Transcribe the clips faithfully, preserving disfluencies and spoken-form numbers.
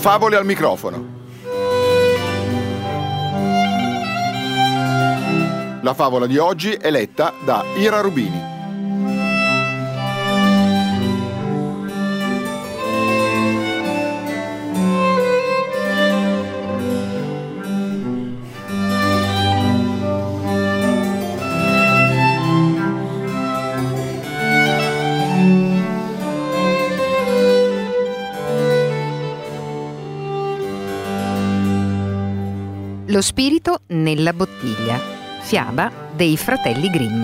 Favole al microfono. La favola di oggi è letta da Ira Rubini. Lo spirito nella bottiglia. Fiaba dei fratelli Grimm.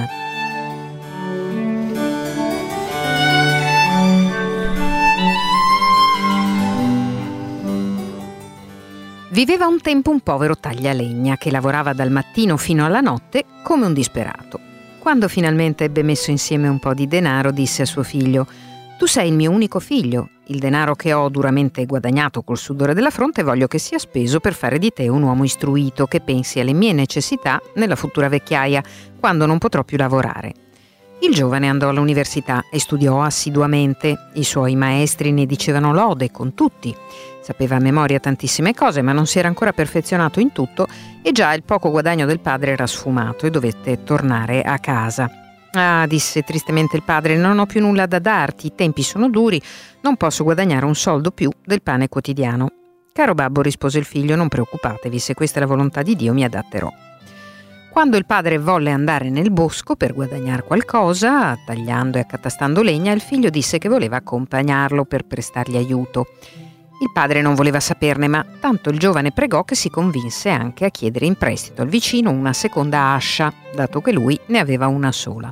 Viveva un tempo un povero taglialegna che lavorava dal mattino fino alla notte come un disperato. Quando finalmente ebbe messo insieme un po' di denaro, disse a suo figlio: «Tu sei il mio unico figlio. Il denaro che ho duramente guadagnato col sudore della fronte voglio che sia speso per fare di te un uomo istruito che pensi alle mie necessità nella futura vecchiaia, quando non potrò più lavorare». Il giovane andò all'università e studiò assiduamente. I suoi maestri ne dicevano lode con tutti. Sapeva a memoria tantissime cose, ma non si era ancora perfezionato in tutto e già il poco guadagno del padre era sfumato e dovette tornare a casa. «Ah», disse tristemente il padre, «non ho più nulla da darti, i tempi sono duri, non posso guadagnare un soldo più del pane quotidiano». «Caro babbo», rispose il figlio, «non preoccupatevi, se questa è la volontà di Dio mi adatterò». Quando il padre volle andare nel bosco per guadagnare qualcosa, tagliando e accatastando legna, il figlio disse che voleva accompagnarlo per prestargli aiuto. Il padre non voleva saperne, ma tanto il giovane pregò che si convinse anche a chiedere in prestito al vicino una seconda ascia, dato che lui ne aveva una sola.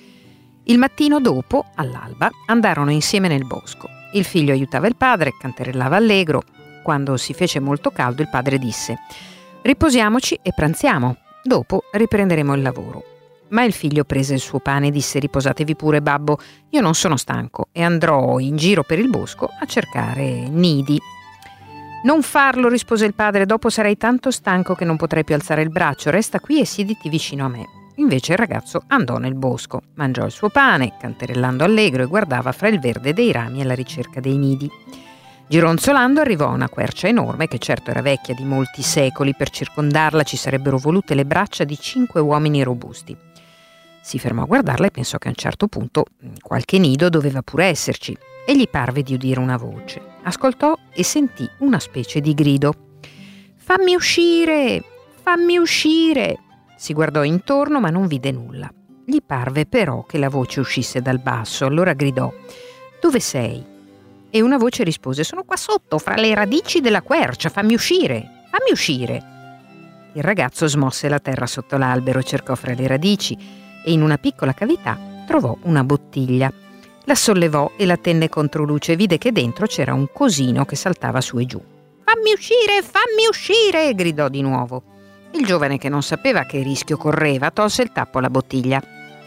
Il mattino dopo, all'alba, andarono insieme nel bosco. Il figlio aiutava il padre, canterellava allegro. Quando si fece molto caldo, il padre disse: «Riposiamoci e pranziamo, dopo riprenderemo il lavoro». Ma il figlio prese il suo pane e disse: «Riposatevi pure, babbo, io non sono stanco e andrò in giro per il bosco a cercare nidi». «Non farlo», rispose il padre, «dopo sarai tanto stanco che non potrai più alzare il braccio, resta qui e siediti vicino a me». Invece il ragazzo andò nel bosco, mangiò il suo pane, canterellando allegro, e guardava fra il verde dei rami alla ricerca dei nidi. Gironzolando arrivò a una quercia enorme che certo era vecchia di molti secoli. Per circondarla ci sarebbero volute le braccia di cinque uomini robusti. Si fermò a guardarla e pensò che a un certo punto qualche nido doveva pure esserci e gli parve di udire una voce. Ascoltò e sentì una specie di grido: «Fammi uscire! Fammi uscire!» Si guardò intorno ma non vide nulla. Gli parve però che la voce uscisse dal basso, allora gridò: «Dove sei?» E una voce rispose: «Sono qua sotto, fra le radici della quercia, fammi uscire, fammi uscire!» Il ragazzo smosse la terra sotto l'albero, cercò fra le radici e in una piccola cavità trovò una bottiglia. La sollevò e la tenne contro luce e vide che dentro c'era un cosino che saltava su e giù. «Fammi uscire, fammi uscire!» gridò di nuovo. Il giovane, che non sapeva che rischio correva, tolse il tappo alla bottiglia.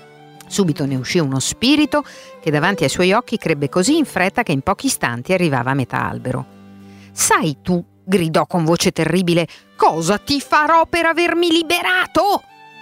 Subito ne uscì uno spirito che davanti ai suoi occhi crebbe così in fretta che in pochi istanti arrivava a metà albero. «Sai tu», gridò con voce terribile, «cosa ti farò per avermi liberato?»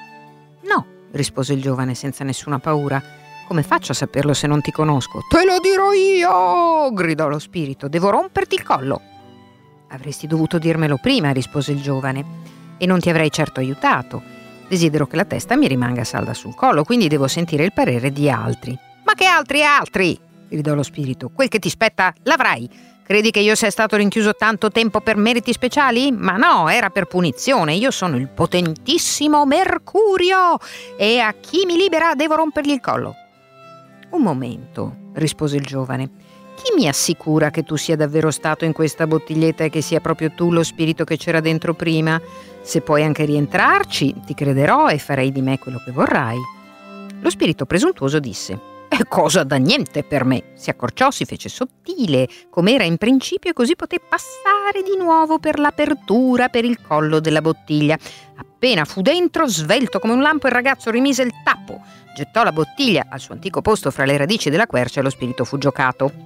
«No», rispose il giovane senza nessuna paura, «come faccio a saperlo se non ti conosco?» «Te lo dirò io», gridò lo spirito, «devo romperti il collo». «Avresti dovuto dirmelo prima», rispose il giovane, «e non ti avrei certo aiutato. Desidero che la testa mi rimanga salda sul collo, quindi devo sentire il parere di altri». «Ma che altri altri?» gridò lo spirito. «Quel che ti spetta l'avrai. Credi che io sia stato rinchiuso tanto tempo per meriti speciali? Ma no, era per punizione. Io sono il potentissimo Mercurio e a chi mi libera devo rompergli il collo». «Un momento», rispose il giovane. «Chi mi assicura che tu sia davvero stato in questa bottiglietta e che sia proprio tu lo spirito che c'era dentro prima? Se puoi anche rientrarci, ti crederò e farei di me quello che vorrai». Lo spirito presuntuoso disse: «È cosa da niente per me». Si accorciò, si fece sottile, come era in principio, e così poté passare di nuovo per l'apertura per il collo della bottiglia. Appena fu dentro, svelto come un lampo, il ragazzo rimise il tappo, gettò la bottiglia al suo antico posto fra le radici della quercia e lo spirito fu giocato.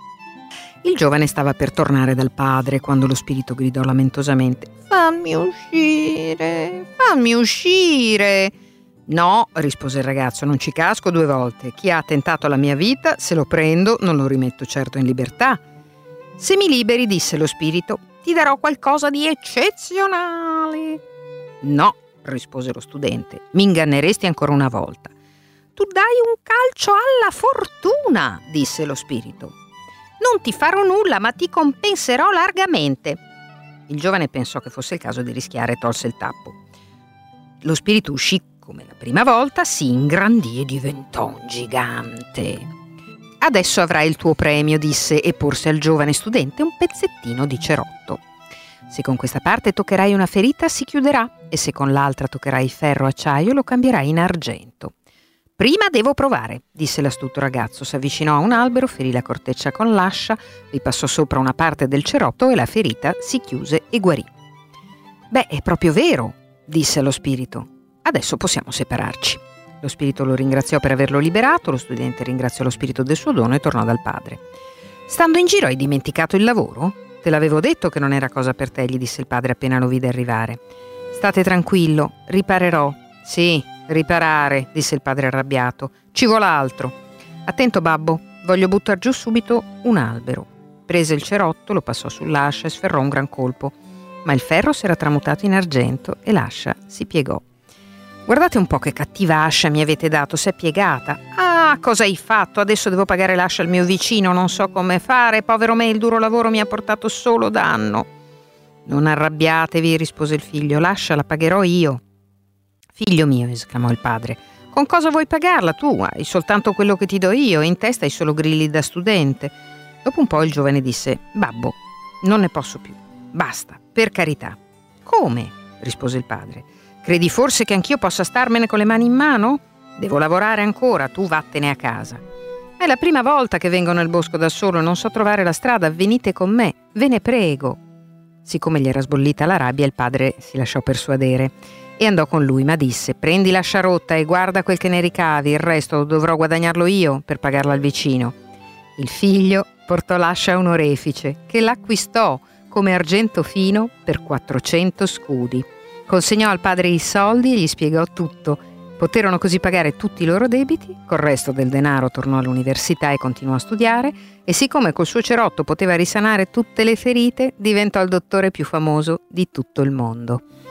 Il giovane stava per tornare dal padre quando lo spirito gridò lamentosamente: «Fammi uscire, fammi uscire!» «No», rispose il ragazzo, «non ci casco due volte. Chi ha attentato alla mia vita, se lo prendo, non lo rimetto certo in libertà». Se mi liberi, disse lo spirito, ti darò qualcosa di eccezionale. No, rispose lo studente, mi inganneresti ancora una volta. Tu dai un calcio alla fortuna, disse lo spirito. Non ti farò nulla, ma ti compenserò largamente. Il giovane pensò che fosse il caso di rischiare e tolse il tappo. Lo spirito uscì come la prima volta, si ingrandì e diventò un gigante. Adesso avrai il tuo premio, disse, e porse al giovane studente un pezzettino di cerotto. Se con questa parte toccherai una ferita, si chiuderà, e se con l'altra toccherai ferro o acciaio, lo cambierai in argento. Prima devo provare, disse l'astuto ragazzo, si avvicinò a un albero, ferì la corteccia con l'ascia, vi passò sopra una parte del cerotto e la ferita si chiuse e guarì. Beh, è proprio vero, disse lo spirito. Adesso possiamo separarci. Lo spirito lo ringraziò per averlo liberato, lo studente ringraziò lo spirito del suo dono e tornò dal padre. Stando in giro hai dimenticato il lavoro? Te l'avevo detto che non era cosa per te, gli disse il padre appena lo vide arrivare. State tranquillo, riparerò. Sì, riparare, disse il padre arrabbiato. Ci vuole altro. Attento, babbo, voglio buttar giù subito un albero. Prese il cerotto, lo passò sull'ascia e sferrò un gran colpo, ma il ferro si era tramutato in argento e l'ascia si piegò. Guardate un po' che cattiva ascia mi avete dato, si è piegata. Ah, cosa hai fatto? Adesso devo pagare l'ascia al mio vicino, non so come fare. Povero me, il duro lavoro mi ha portato solo danno. Non arrabbiatevi, rispose il figlio, l'ascia la pagherò io. Figlio mio, esclamò il padre, con cosa vuoi pagarla tu? Hai soltanto quello che ti do io e in testa hai solo grilli da studente. Dopo un po' il giovane disse, babbo, non ne posso più, basta, per carità. Come? Rispose il padre. Credi forse che anch'io possa starmene con le mani in mano? Devo lavorare ancora, tu vattene a casa. È la prima volta che vengo nel bosco da solo, non so trovare la strada, venite con me, ve ne prego. Siccome gli era sbollita la rabbia, il padre si lasciò persuadere e andò con lui, ma disse, prendi l'ascia rotta e guarda quel che ne ricavi, il resto dovrò guadagnarlo io per pagarla al vicino. Il figlio portò l'ascia a un orefice, che l'acquistò come argento fino per quattrocento scudi. Consegnò al padre i soldi e gli spiegò tutto. Poterono così pagare tutti i loro debiti, col resto del denaro tornò all'università e continuò a studiare, e siccome col suo cerotto poteva risanare tutte le ferite, diventò il dottore più famoso di tutto il mondo.